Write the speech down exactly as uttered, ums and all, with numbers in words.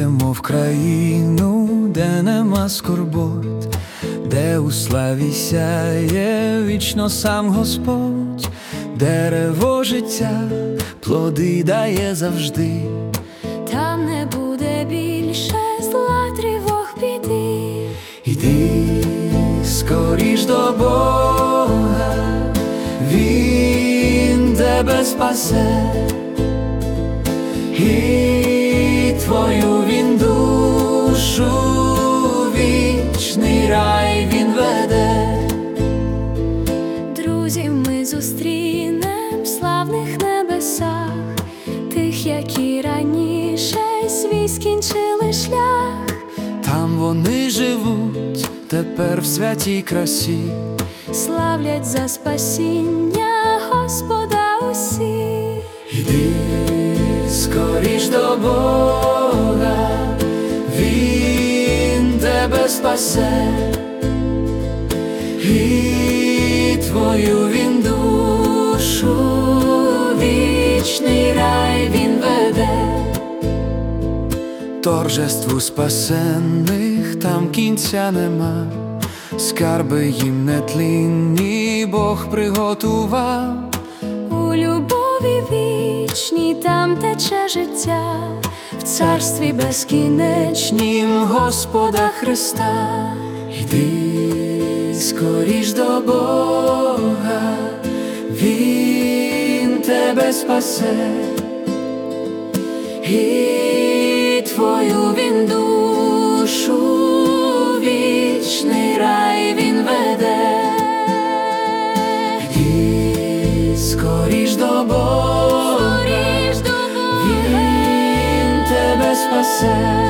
Йдемо в країну, де нема скорбот, де у славі сяє вічно сам Господь, дерево життя плоди дає завжди. Там не буде більше зла, тривог, біди. Іди скоріш до Бога, Він тебе спасе, і твою він душу вічний рай він веде. Друзів ми зустрінем в славних небесах, тих, які раніше свій скінчили шлях. Там вони живуть тепер в святій красі, славлять за спасіння Господа усі. Іди скоріш до Бога, Він тебе спасе, і твою він душу вічний рай він веде. Торжеству спасенних там кінця нема, скарби їм нетлінні Бог приготував. У любові вічній там тече життя, в царстві безкінечнім Господа Христа. Іди скоріш до Бога, Він тебе спасе, і твою він душу вічний рай він веде. Іди скоріш до Бога, Скоріш до Бога, Він тебе спасе,